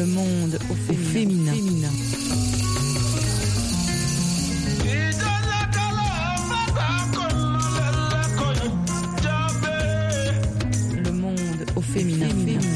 Le monde au féminin. Le monde au féminin.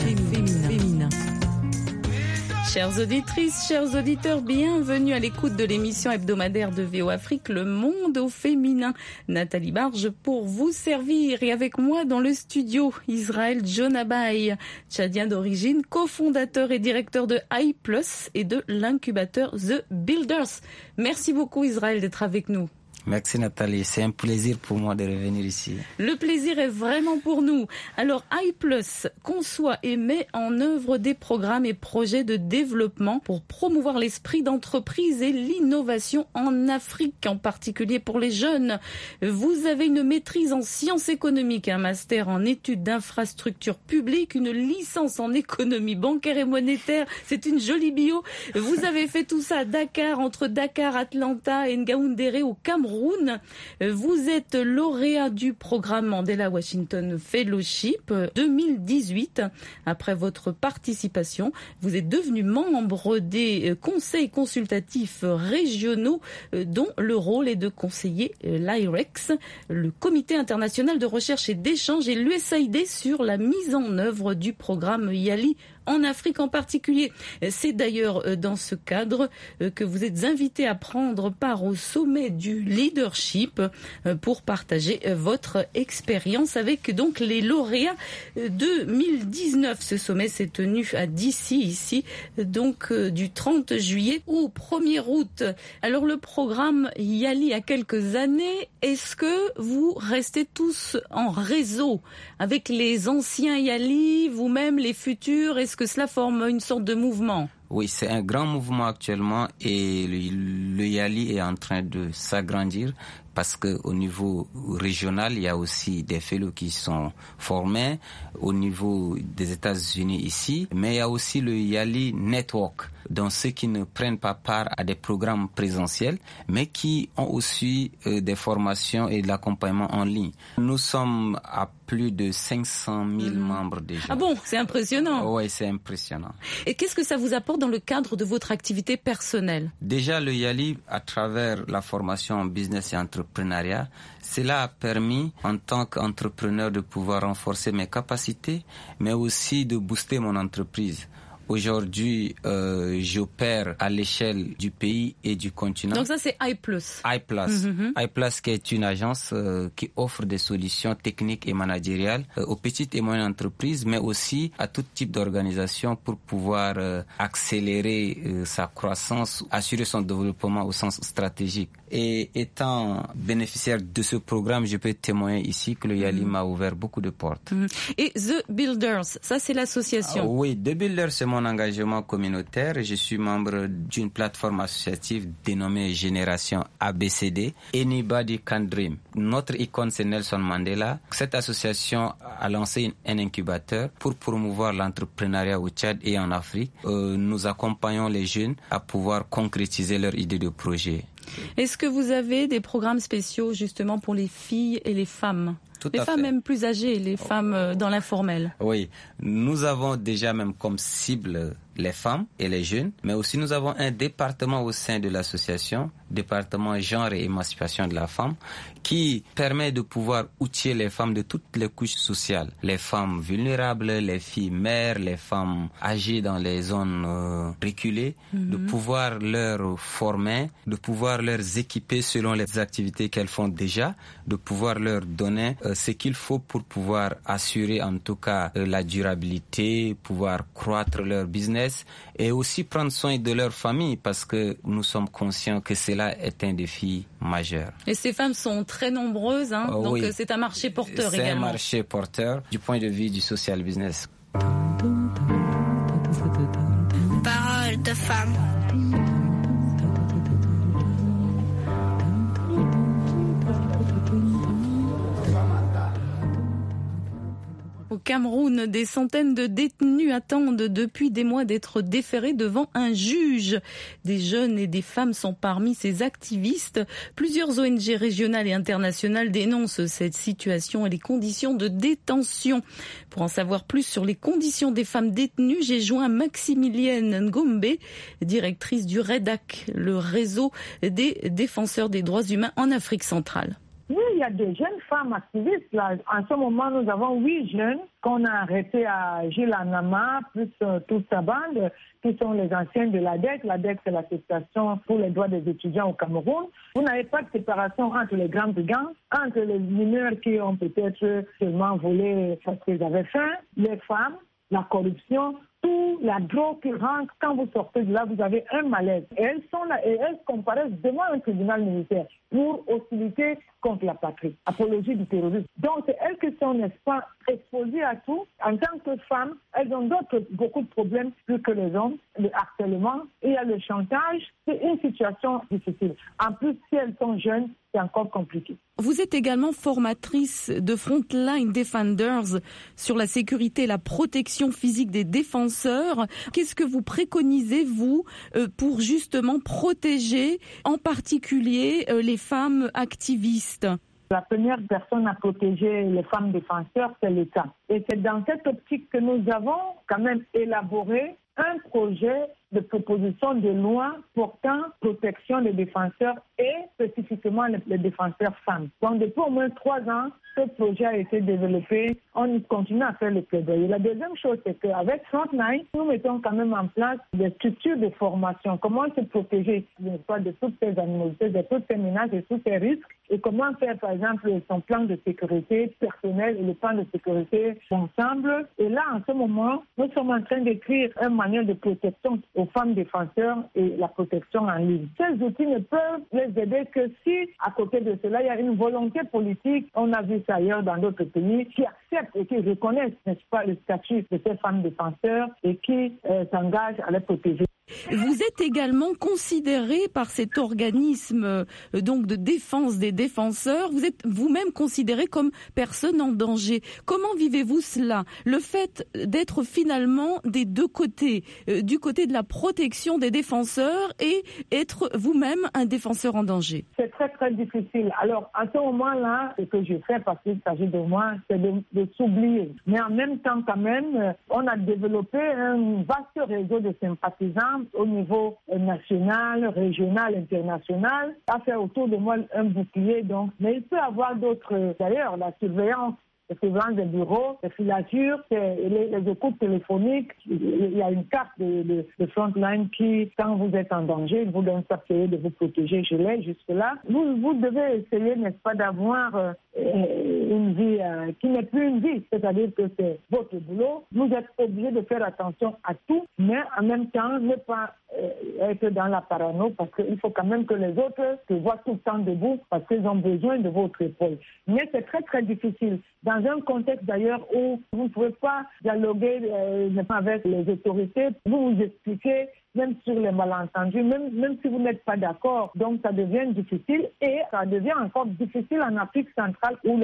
Chères auditrices, chers auditeurs, bienvenue à l'écoute de l'émission hebdomadaire de VO Afrique, Le Monde au féminin. Nathalie Barge pour vous servir et avec moi dans le studio, Israël Jonabaï, tchadien d'origine, cofondateur et directeur de I+ et de l'incubateur The Builders. Merci beaucoup Israël d'être avec nous. Merci Nathalie, c'est un plaisir pour moi de revenir ici. Le plaisir est vraiment pour nous. Alors I+ conçoit et met en œuvre des programmes et projets de développement pour promouvoir l'esprit d'entreprise et l'innovation en Afrique, en particulier pour les jeunes. Vous avez une maîtrise en sciences économiques, un master en études d'infrastructures publiques, une licence en économie bancaire et monétaire. C'est une jolie bio. Vous avez fait tout ça à Dakar, entre Dakar, Atlanta et Ngaoundéré au Cameroun. Vous êtes lauréat du programme Mandela Washington Fellowship 2018. Après votre participation, vous êtes devenu membre des conseils consultatifs régionaux dont le rôle est de conseiller l'IREX, le Comité international de recherche et d'échange, et l'USAID sur la mise en œuvre du programme YALI en Afrique en particulier. C'est d'ailleurs dans ce cadre que vous êtes invité à prendre part au sommet du leadership pour partager votre expérience avec donc les lauréats 2019. Ce sommet s'est tenu à DC, ici, donc du 30 juillet au 1er août. Alors le programme YALI a quelques années. Est-ce que vous restez tous en réseau avec les anciens YALI, vous-même les futurs? Est-ce que cela forme une sorte de mouvement? Oui, c'est un grand mouvement actuellement et le YALI est en train de s'agrandir parce que au niveau régional, il y a aussi des fellows qui sont formés au niveau des États-Unis ici, mais il y a aussi le YALI Network, donc ceux qui ne prennent pas part à des programmes présentiels, mais qui ont aussi des formations et de l'accompagnement en ligne. Nous sommes à plus de 500 000 membres déjà. Ah bon, c'est impressionnant. Oui, c'est impressionnant. Et qu'est-ce que ça vous apporte dans le cadre de votre activité personnelle? Déjà, le YALI, à travers la formation en business et entrepreneuriat, cela a permis, en tant qu'entrepreneur, de pouvoir renforcer mes capacités, mais aussi de booster mon entreprise. Aujourd'hui, j'opère à l'échelle du pays et du continent. Donc ça, c'est I+. I+. I+, qui est une agence qui offre des solutions techniques et managériales aux petites et moyennes entreprises, mais aussi à tout type d'organisation pour pouvoir accélérer sa croissance, assurer son développement au sens stratégique. Et étant bénéficiaire de ce programme, je peux témoigner ici que le YALI m'a ouvert beaucoup de portes. Et The Builders, ça c'est l'association. Oui, The Builders, c'est mon engagement communautaire. Je suis membre d'une plateforme associative dénommée Génération ABCD, Anybody Can Dream. Notre icône, c'est Nelson Mandela. Cette association a lancé un incubateur pour promouvoir l'entrepreneuriat au Tchad et en Afrique. Nous accompagnons les jeunes à pouvoir concrétiser leurs idées de projet. Est-ce que vous avez des programmes spéciaux justement pour les filles et les femmes? Les femmes même plus âgées, les femmes dans l'informel. Oui, nous avons déjà même comme cible les femmes et les jeunes, mais aussi nous avons un département au sein de l'association, département genre et émancipation de la femme, qui permet de pouvoir outiller les femmes de toutes les couches sociales. Les femmes vulnérables, les filles mères, les femmes âgées dans les zones reculées, de pouvoir leur former, de pouvoir leur équiper selon les activités qu'elles font déjà, de pouvoir leur donner ce qu'il faut pour pouvoir assurer en tout cas la durabilité, pouvoir croître leur business et aussi prendre soin de leur famille parce que nous sommes conscients que cela est un défi majeur. Et ces femmes sont très nombreuses, hein, donc oui. C'est un marché porteur également. C'est un marché porteur du point de vue du social business. Parole de femme. Ok, Cameroun, des centaines de détenus attendent depuis des mois d'être déférés devant un juge. Des jeunes et des femmes sont parmi ces activistes. Plusieurs ONG régionales et internationales dénoncent cette situation et les conditions de détention. Pour en savoir plus sur les conditions des femmes détenues, j'ai joint Maximilienne Ngombe, directrice du REDAC, le réseau des défenseurs des droits humains en Afrique centrale. Oui, il y a des jeunes femmes activistes. Là. En ce moment, nous avons 8 jeunes qu'on a arrêtés à Gilanama, plus toute sa bande, qui sont les anciens de l'ADEC. L'ADEC, c'est l'Association pour les droits des étudiants au Cameroun. Vous n'avez pas de séparation entre les grands brigands, entre les mineurs qui ont peut-être seulement volé parce qu'ils avaient faim, les femmes, la corruption, tout la drogue qui rentre. Quand vous sortez de là, vous avez un malaise. Et elles sont là et elles comparaissent devant un tribunal militaire pour hostilité contre la patrie, apologie du terrorisme. Donc, c'est elles qui sont, n'est-ce pas, exposées à tout. En tant que femmes, elles ont beaucoup de problèmes plus que les hommes. Le harcèlement, il y a le chantage. C'est une situation difficile. En plus, si elles sont jeunes, c'est encore compliqué. Vous êtes également formatrice de Frontline Defenders sur la sécurité et la protection physique des défenseurs. Qu'est-ce que vous préconisez, vous, pour justement protéger en particulier les femmes activistes ? La première personne à protéger les femmes défenseurs, c'est l'État. Et c'est dans cette optique que nous avons quand même élaboré un projet de proposition de loi portant protection des défenseurs et spécifiquement les défenseurs femmes. Donc depuis au moins 3 ans, ce projet a été développé. On continue à faire le plaidoyer. La deuxième chose, c'est qu'avec Frontline, nous mettons quand même en place des structures de formation. Comment se protéger de toutes ces animosités, de toutes ces menaces, de tous ces risques et comment faire, par exemple, son plan de sécurité personnel et le plan de sécurité ensemble. Et là, en ce moment, nous sommes en train d'écrire un manuel de protection aux femmes défenseurs et la protection en ligne. Ces outils ne peuvent les aider que si, à côté de cela, il y a une volonté politique. On a vu ça ailleurs dans d'autres pays qui acceptent et qui reconnaissent, n'est-ce pas, le statut de ces femmes défenseurs et qui s'engagent à les protéger. Vous êtes également considéré par cet organisme donc de défense des défenseurs. Vous êtes vous-même considéré comme personne en danger. Comment vivez-vous cela ? Le fait d'être finalement des deux côtés, du côté de la protection des défenseurs et être vous-même un défenseur en danger. C'est très très difficile. Alors à ce moment-là, ce que je fais, parce qu'il s'agit de moi, c'est de s'oublier. Mais en même temps quand même, on a développé un vaste réseau de sympathisants au niveau national, régional, international, à faire autour de moi un bouclier. Donc. Mais il peut y avoir d'autres, d'ailleurs, la surveillance des bureaux, les filatures, les écoutes téléphoniques. Il y a une carte de Frontline qui, quand vous êtes en danger, vous donne ça de vous protéger. Je l'ai jusque-là. Vous devez essayer, n'est-ce pas, d'avoir une vie qui n'est plus une vie, c'est-à-dire que c'est votre boulot. Vous êtes obligé de faire attention à tout, mais en même temps, ne pas être dans la parano parce qu'il faut quand même que les autres se voient tout le temps debout parce qu'ils ont besoin de votre épaule. Mais c'est très très difficile. Dans un contexte d'ailleurs où vous ne pouvez pas dialoguer avec les autorités, vous expliquez même sur les malentendus, même si vous n'êtes pas d'accord. Donc ça devient difficile et ça devient encore difficile en Afrique centrale où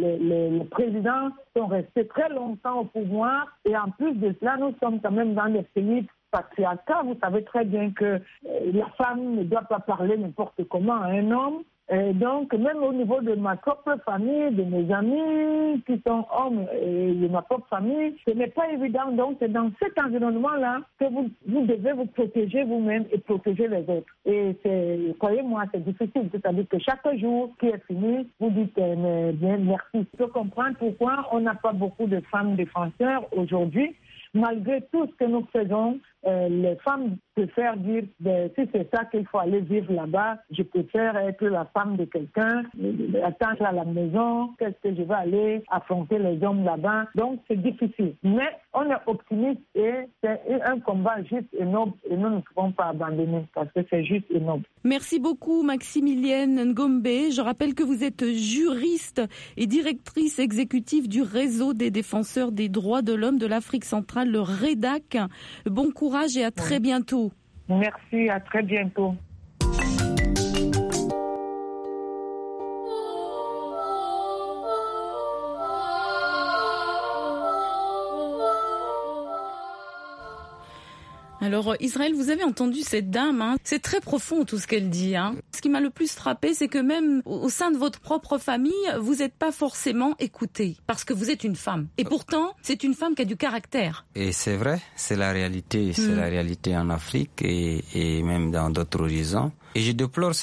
les présidents sont restés très longtemps au pouvoir et en plus de cela, nous sommes quand même dans des pays patriarcat. Vous savez très bien que la femme ne doit pas parler n'importe comment à un homme. Et donc, même au niveau de ma propre famille, de mes amis qui sont hommes et de ma propre famille, ce n'est pas évident. Donc, c'est dans cet environnement-là que vous devez vous protéger vous-même et protéger les autres. Et croyez-moi, c'est difficile. C'est-à-dire que chaque jour qui est fini, vous dites bien merci. Je peux comprendre pourquoi on n'a pas beaucoup de femmes défenseurs aujourd'hui. Malgré tout ce que nous faisons, les femmes préfèrent dire si c'est ça qu'il faut aller vivre là-bas, je préfère être la femme de quelqu'un, attendre à la maison, qu'est-ce que je vais aller affronter les hommes là-bas. Donc c'est difficile. Mais on est optimiste et c'est un combat juste et noble et nous ne pouvons pas abandonner parce que c'est juste et noble. Merci beaucoup Maximilienne Ngombe. Je rappelle que vous êtes juriste et directrice exécutive du réseau des défenseurs des droits de l'homme de l'Afrique centrale, le REDAC. Bon courage et à très bientôt. Merci, à très bientôt. Alors Israël, vous avez entendu cette dame, c'est très profond tout ce qu'elle dit. Ce qui m'a le plus frappé, c'est que même au sein de votre propre famille, vous n'êtes pas forcément écouté parce que vous êtes une femme. Et pourtant, c'est une femme qui a du caractère. Et c'est vrai, c'est la réalité, c'est la réalité en Afrique et même dans d'autres horizons. Et je déplore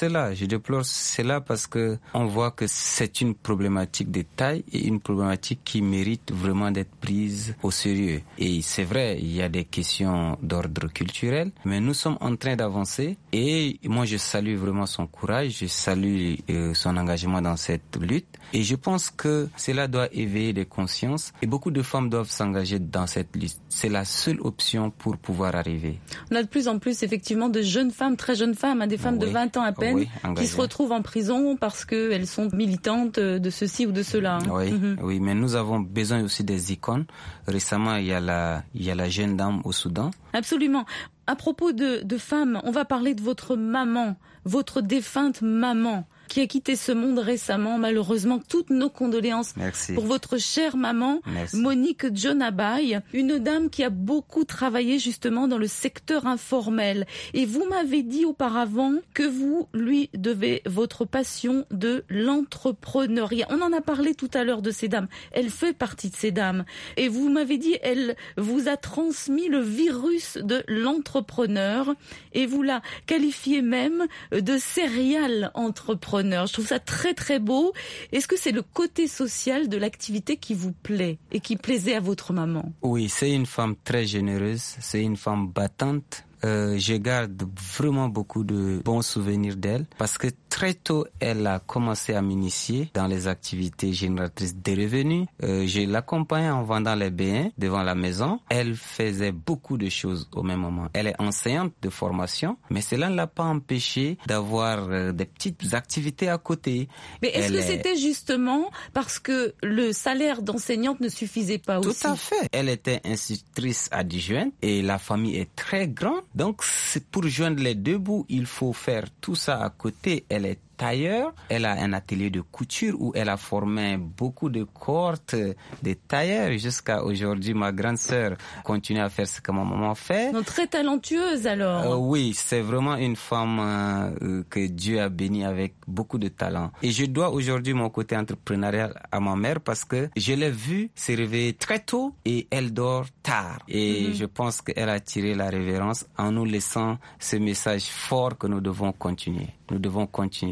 cela parce que on voit que c'est une problématique de taille et une problématique qui mérite vraiment d'être prise au sérieux. Et c'est vrai, il y a des questions d'ordre culturel, mais nous sommes en train d'avancer et moi je salue vraiment son courage, je salue son engagement dans cette lutte et je pense que cela doit éveiller des consciences et beaucoup de femmes doivent s'engager dans cette lutte. C'est la seule option pour pouvoir arriver. On a de plus en plus effectivement de jeunes femmes, très jeunes femmes, des femmes de 20 ans à peine, qui se retrouvent en prison parce qu'elles sont militantes de ceci ou de cela. Oui, mais nous avons besoin aussi des icônes. Récemment, il y a la jeune dame au Soudan. Absolument. À propos de femmes, on va parler de votre maman, votre défunte maman, qui a quitté ce monde récemment. Malheureusement, toutes nos condoléances pour votre chère maman, Monique Djonabaye, une dame qui a beaucoup travaillé justement dans le secteur informel. Et vous m'avez dit auparavant que vous lui devez votre passion de l'entrepreneuriat. On en a parlé tout à l'heure de ces dames. Elle fait partie de ces dames. Et vous m'avez dit, elle vous a transmis le virus de l'entrepreneur et vous la qualifiez même de serial entrepreneur. Je trouve ça très très beau. Est-ce que c'est le côté social de l'activité qui vous plaît et qui plaisait à votre maman? Oui, c'est une femme très généreuse, c'est une femme battante. Je garde vraiment beaucoup de bons souvenirs d'elle parce que très tôt, elle a commencé à m'initier dans les activités génératrices de revenus. Je l'accompagnais en vendant les biens devant la maison. Elle faisait beaucoup de choses au même moment. Elle est enseignante de formation, mais cela ne l'a pas empêchée d'avoir des petites activités à côté. Mais est-ce que c'était justement parce que le salaire d'enseignante ne suffisait pas aussi? Tout à fait. Elle était institutrice adjointe et la famille est très grande. Donc, c'est pour joindre les deux bouts, il faut faire tout ça à côté. Elle est tailleur, elle a un atelier de couture où elle a formé beaucoup de cohortes de tailleurs. Jusqu'à aujourd'hui, ma grande sœur continue à faire ce que ma maman fait. Donc très talentueuse alors. Oui, c'est vraiment une femme que Dieu a bénie avec beaucoup de talent. Et je dois aujourd'hui mon côté entrepreneurial à ma mère parce que je l'ai vue se réveiller très tôt et elle dort tard. Et je pense qu'elle a tiré la révérence en nous laissant ce message fort que nous devons continuer. Nous devons continuer.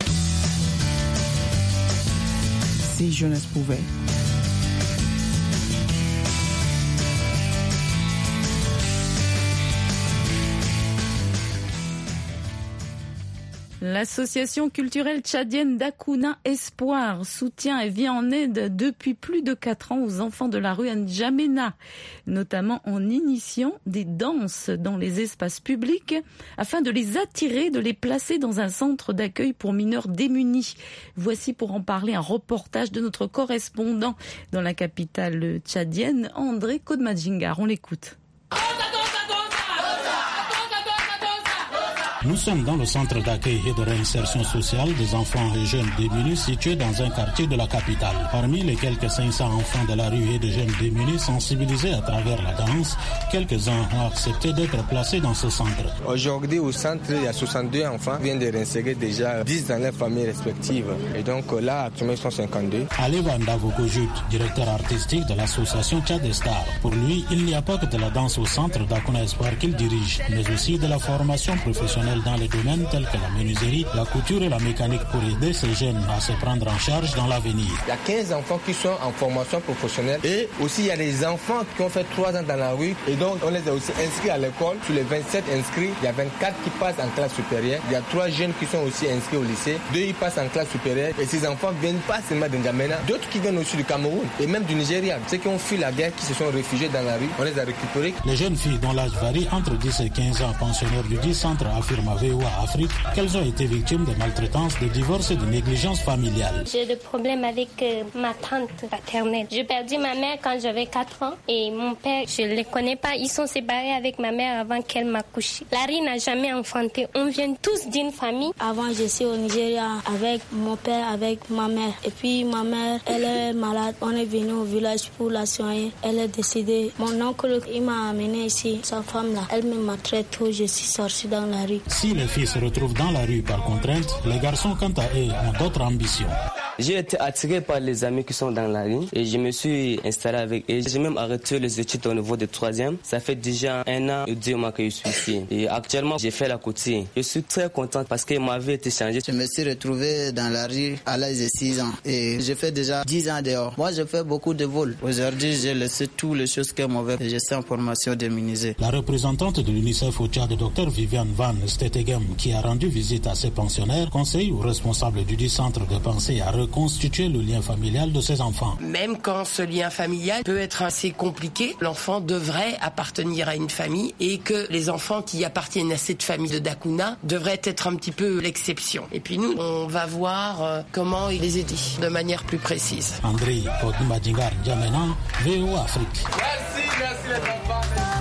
Si jeunesse pouvait. L'association culturelle tchadienne d'Akouna Espoir soutient et vient en aide depuis plus de 4 ans aux enfants de la rue N'Djamena, notamment en initiant des danses dans les espaces publics afin de les attirer, de les placer dans un centre d'accueil pour mineurs démunis. Voici pour en parler un reportage de notre correspondant dans la capitale tchadienne, André Kodmadjingar. On l'écoute. Nous sommes dans le centre d'accueil et de réinsertion sociale des enfants et jeunes démunis situé dans un quartier de la capitale. Parmi les quelques 500 enfants de la rue et de jeunes démunis sensibilisés à travers la danse, quelques-uns ont accepté d'être placés dans ce centre. Aujourd'hui au centre, il y a 62 enfants qui viennent de réinsérer déjà 10 dans leurs familles respectives. Et donc là, actuellement, ils sont 52. Aleva Ndavokojut, directeur artistique de l'association Tchad Star. Pour lui, il n'y a pas que de la danse au centre d'Akouna Espoir qu'il dirige, mais aussi de la formation professionnelle dans les domaines tels que la menuiserie, la couture et la mécanique pour aider ces jeunes à se prendre en charge dans l'avenir. Il y a 15 enfants qui sont en formation professionnelle et aussi il y a des enfants qui ont fait 3 ans dans la rue et donc on les a aussi inscrits à l'école. Sur les 27 inscrits, il y a 24 qui passent en classe supérieure. Il y a 3 jeunes qui sont aussi inscrits au lycée. 2 ils passent en classe supérieure et ces enfants viennent pas seulement d'N'Djamena, d'autres qui viennent aussi du Cameroun et même du Nigeria. Ceux qui ont fui la guerre, qui se sont réfugiés dans la rue, on les a récupérés. Les jeunes filles dont l'âge varie entre 10 et 15 ans, pensionnaires du 10 centre affirment affirme VOA Afrique qu'elles ont été victimes de maltraitance, de divorce et de négligence familiale. J'ai des problèmes avec ma tante paternelle. J'ai perdu ma mère quand j'avais 4 ans et mon père, je ne les connais pas. Ils sont séparés avec ma mère avant qu'elle m'accouche. Larry n'a jamais enfanté. On vient tous d'une famille. Avant, je suis au Nigeria avec mon père, avec ma mère. Et puis ma mère, elle est malade. On est venu au village pour la soigner. Elle est décédée. Mon oncle, il m'a amené ici. Sa femme là, elle me maltraite tout. Je suis sortie dans la rue. Si les filles se retrouvent dans la rue par contrainte, les garçons, quant à eux, ont d'autres ambitions. J'ai été attiré par les amis qui sont dans la rue et je me suis installé avec eux. J'ai même arrêté les études au niveau de 3e. Ça fait déjà 1 an et 2 mois que je suis ici. Et actuellement, j'ai fait la couture. Je suis très content parce que ma vie a été changée. Je me suis retrouvé dans la rue à l'âge de 6 ans et je fais déjà 10 ans dehors. Moi, je fais beaucoup de vols. Aujourd'hui, j'ai laissé toutes les choses que mauvais et je suis en formation d'immuniser. La représentante de l'UNICEF au Tchad, Dr Viviane Van Stetegem, qui a rendu visite à ses pensionnaires, conseille aux responsables du centre de penser à reconstituer le lien familial de ses enfants. Même quand ce lien familial peut être assez compliqué, l'enfant devrait appartenir à une famille et que les enfants qui appartiennent à cette famille de Dakuna devraient être un petit peu l'exception. Et puis nous, on va voir comment les aider de manière plus précise. André Podmadingar Djamena, VOA Afrique. Merci les enfants.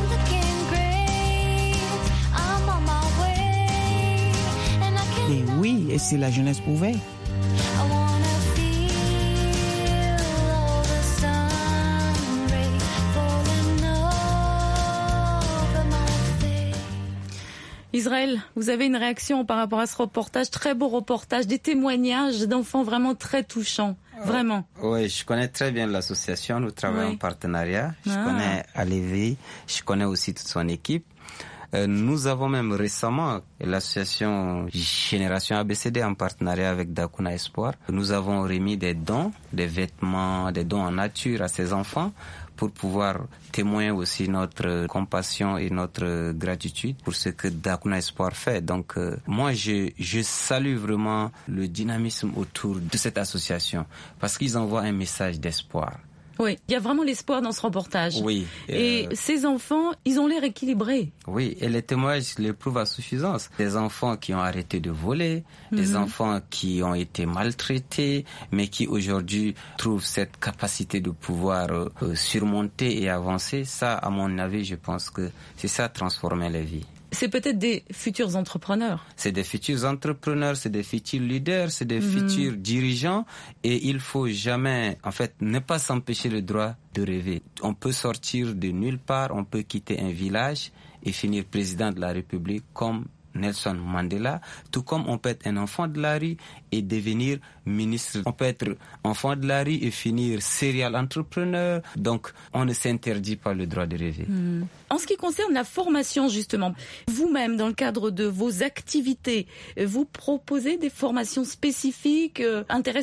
Et oui, et si la jeunesse pouvait. Israël, vous avez une réaction par rapport à ce reportage, très beau reportage, des témoignages d'enfants vraiment très touchants, vraiment. Oui, je connais très bien l'association, nous travaillons en partenariat, je connais Alevi, je connais aussi toute son équipe. Nous avons même récemment l'association Génération ABCD en partenariat avec Dakuna Espoir. Nous avons remis des dons, des vêtements, des dons en nature à ces enfants pour pouvoir témoigner aussi notre compassion et notre gratitude pour ce que Dakuna Espoir fait. Donc moi je salue vraiment le dynamisme autour de cette association parce qu'ils envoient un message d'espoir. Oui, il y a vraiment l'espoir dans ce reportage. Oui. Et ces enfants, ils ont l'air équilibrés. Oui, et les témoignages le prouvent à suffisance. Des enfants qui ont arrêté de voler, des enfants qui ont été maltraités, mais qui aujourd'hui trouvent cette capacité de pouvoir surmonter et avancer. Ça, à mon avis, je pense que c'est ça, transformer les vies. C'est peut-être des futurs entrepreneurs. C'est des futurs entrepreneurs, c'est des futurs leaders, c'est des futurs dirigeants. Et il faut jamais, en fait, ne pas s'empêcher le droit de rêver. On peut sortir de nulle part, on peut quitter un village et finir président de la République comme Nelson Mandela, tout comme on peut être un enfant de la rue et devenir ministre. On peut être enfant de la rue et finir serial entrepreneur. Donc, on ne s'interdit pas le droit de rêver. En ce qui concerne la formation, justement, vous-même, dans le cadre de vos activités, vous proposez des formations spécifiques intéressantes ?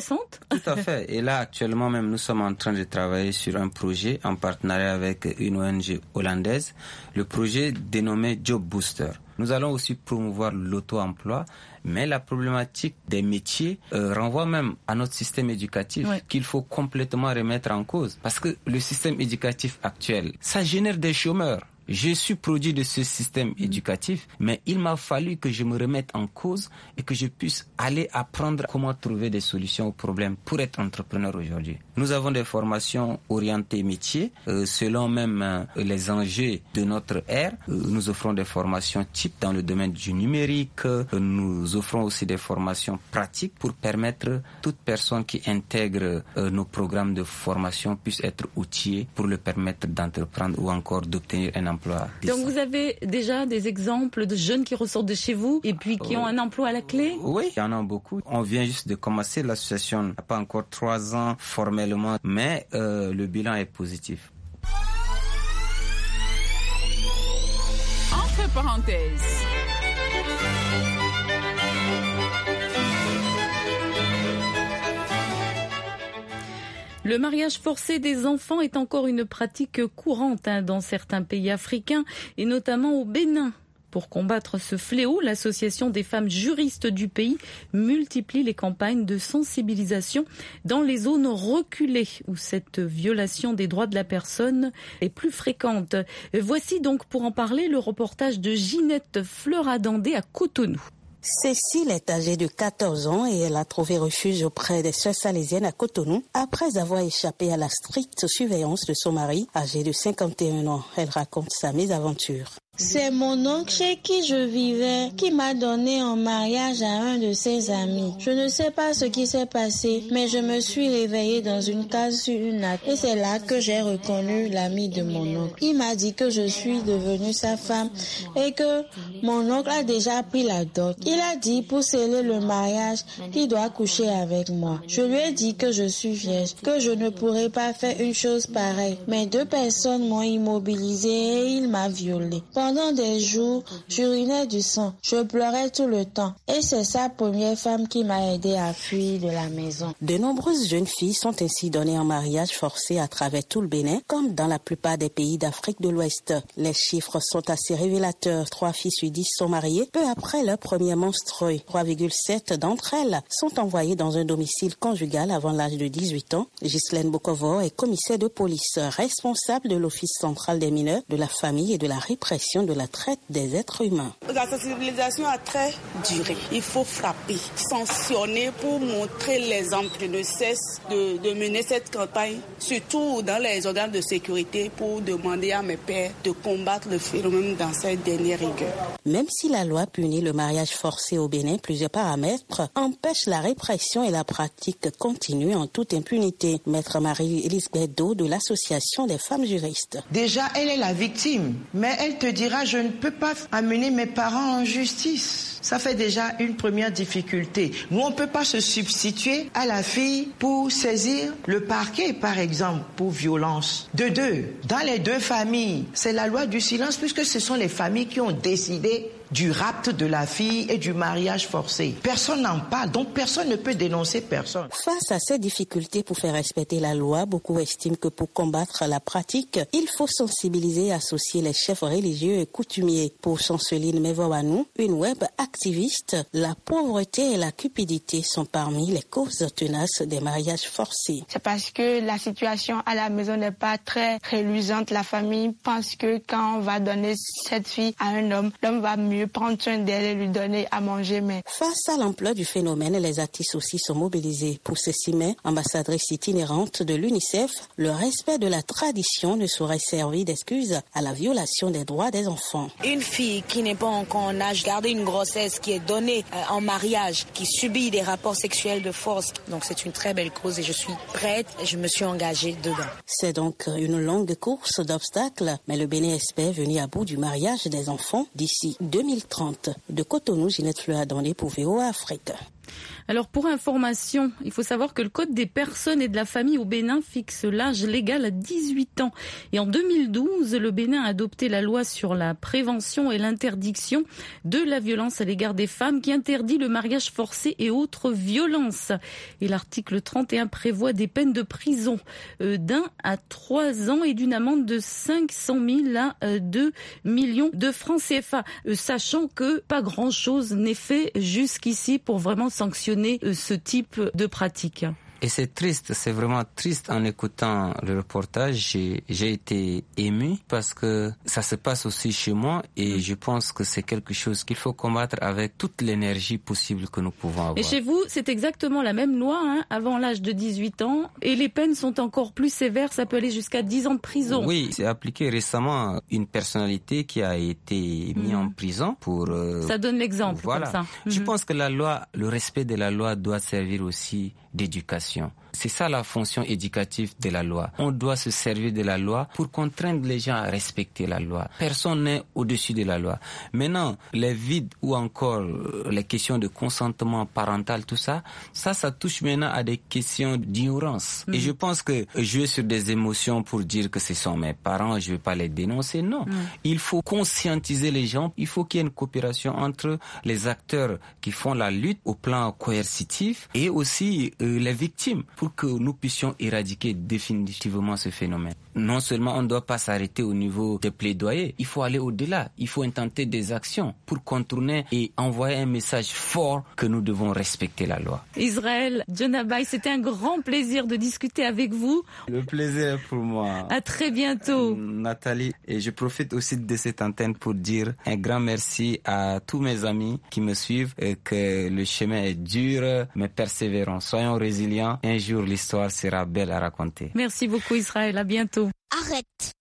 Tout à fait. Et là, actuellement même, nous sommes en train de travailler sur un projet en partenariat avec une ONG hollandaise, le projet dénommé Job Booster. Nous allons aussi promouvoir l'auto-emploi, mais la problématique des métiers renvoie même à notre système éducatif qu'il faut complètement remettre en cause. Parce que le système éducatif actuel, ça génère des chômeurs. Je suis produit de ce système éducatif, mais il m'a fallu que je me remette en cause et que je puisse aller apprendre comment trouver des solutions aux problèmes pour être entrepreneur aujourd'hui. Nous avons des formations orientées métiers, selon même les enjeux de notre ère. Nous offrons des formations type dans le domaine du numérique. Nous offrons aussi des formations pratiques pour permettre toute personne qui intègre nos programmes de formation puisse être outillée pour le permettre d'entreprendre ou encore d'obtenir un emploi. Donc vous avez déjà des exemples de jeunes qui ressortent de chez vous et puis qui ont un emploi à la clé ? Oui, il y en a beaucoup. On vient juste de commencer. L'association n'a pas encore 3 ans formellement, mais le bilan est positif. Entre parenthèses. Le mariage forcé des enfants est encore une pratique courante dans certains pays africains et notamment au Bénin. Pour combattre ce fléau, l'Association des femmes juristes du pays multiplie les campagnes de sensibilisation dans les zones reculées où cette violation des droits de la personne est plus fréquente. Voici donc pour en parler le reportage de Ginette Fleuradandé à Cotonou. Cécile est âgée de 14 ans et elle a trouvé refuge auprès des sœurs salésiennes à Cotonou après avoir échappé à la stricte surveillance de son mari âgé de 51 ans. Elle raconte sa mésaventure. C'est mon oncle chez qui je vivais qui m'a donné en mariage à un de ses amis. Je ne sais pas ce qui s'est passé, mais je me suis réveillée dans une case sur une natte et c'est là que j'ai reconnu l'ami de mon oncle. Il m'a dit que je suis devenue sa femme et que mon oncle a déjà pris la dot. Il a dit pour sceller le mariage qu'il doit coucher avec moi. Je lui ai dit que je suis vierge, que je ne pourrais pas faire une chose pareille. Mais 2 personnes m'ont immobilisée et il m'a violée. Pendant des jours, j'urinais du sang. Je pleurais tout le temps. Et c'est sa première femme qui m'a aidé à fuir de la maison. De nombreuses jeunes filles sont ainsi données en mariage forcé à travers tout le Bénin, comme dans la plupart des pays d'Afrique de l'Ouest. Les chiffres sont assez révélateurs. 3 filles sur 10 sont mariées peu après leur premier menstrué. 3,7 d'entre elles sont envoyées dans un domicile conjugal avant l'âge de 18 ans. Ghislaine Bokovo est commissaire de police, responsable de l'Office central des mineurs, de la famille et de la répression de la traite des êtres humains. La sensibilisation a très duré. Il faut frapper, sanctionner pour montrer l'exemple. Je ne cesse de mener cette campagne, surtout dans les organes de sécurité, pour demander à mes pairs de combattre le phénomène dans cette dernière rigueur. Même si la loi punit le mariage forcé au Bénin, plusieurs paramètres empêchent la répression et la pratique continue en toute impunité. Maître Marie-Elisabeth Do de l'Association des femmes juristes. Déjà, elle est la victime, mais elle te dira je ne peux pas amener mes parents en justice. Ça fait déjà une première difficulté. Nous, on ne peut pas se substituer à la fille pour saisir le parquet, par exemple, pour violence. De 2, dans les 2 familles, c'est la loi du silence puisque ce sont les familles qui ont décidé du rapt de la fille et du mariage forcé. Personne n'en parle, donc personne ne peut dénoncer personne. Face à ces difficultés pour faire respecter la loi, beaucoup estiment que pour combattre la pratique, il faut sensibiliser et associer les chefs religieux et coutumiers. Pour Chanceline Mevoanou, une web activiste, la pauvreté et la cupidité sont parmi les causes tenaces des mariages forcés. C'est parce que la situation à la maison n'est pas très reluisante. La famille pense que quand on va donner cette fille à un homme, l'homme va mieux prendre soin d'elle et lui donner à manger. Mais face à l'ampleur du phénomène, les artistes aussi sont mobilisés. Pour ceci, mais ambassadrice itinérante de l'UNICEF, le respect de la tradition ne saurait servir d'excuse à la violation des droits des enfants. Une fille qui n'est pas encore en âge de garder une grossesse, qui est donnée en mariage, qui subit des rapports sexuels de force, donc c'est une très belle cause et je suis prête et je me suis engagée dedans. C'est donc une longue course d'obstacles, mais le Bénin espère venir à bout du mariage des enfants d'ici 2030. De Cotonou, Ginette Fleuradandé pour VOA Afrique. Alors pour information, il faut savoir que le Code des personnes et de la famille au Bénin fixe l'âge légal à 18 ans. Et en 2012, le Bénin a adopté la loi sur la prévention et l'interdiction de la violence à l'égard des femmes qui interdit le mariage forcé et autres violences. Et l'article 31 prévoit des peines de prison d'1 à 3 ans et d'une amende de 500 000 à 2 millions de francs CFA. Sachant que pas grand-chose n'est fait jusqu'ici pour vraiment sanctionner ce type de pratique. Et c'est triste, c'est vraiment triste en écoutant le reportage. J'ai été ému parce que ça se passe aussi chez moi et je pense que c'est quelque chose qu'il faut combattre avec toute l'énergie possible que nous pouvons avoir. Et chez vous, c'est exactement la même loi, avant l'âge de 18 ans et les peines sont encore plus sévères, ça peut aller jusqu'à 10 ans de prison. Oui, c'est appliqué récemment une personnalité qui a été mise en prison pour... ça donne l'exemple, voilà. Comme ça. Je pense que la loi, le respect de la loi doit servir aussi d'éducation. C'est ça la fonction éducative de la loi. On doit se servir de la loi pour contraindre les gens à respecter la loi. Personne n'est au-dessus de la loi. Maintenant, les vides ou encore les questions de consentement parental, tout ça, ça touche maintenant à des questions d'ignorance. Et je pense que jouer sur des émotions pour dire que ce sont mes parents, je ne vais pas les dénoncer, non. Il faut conscientiser les gens. Il faut qu'il y ait une coopération entre les acteurs qui font la lutte au plan coercitif et aussi les victimes victimes pour que nous puissions éradiquer définitivement ce phénomène. Non seulement on ne doit pas s'arrêter au niveau des plaidoyers, il faut aller au-delà, il faut intenter des actions pour contourner et envoyer un message fort que nous devons respecter la loi. Israël Djonabaye, c'était un grand plaisir de discuter avec vous. Le plaisir est pour moi. À très bientôt. Nathalie, et je profite aussi de cette antenne pour dire un grand merci à tous mes amis qui me suivent, et que le chemin est dur, mais persévérons, soyons résilients. Un jour, l'histoire sera belle à raconter. Merci beaucoup Israël, à bientôt. Arrête.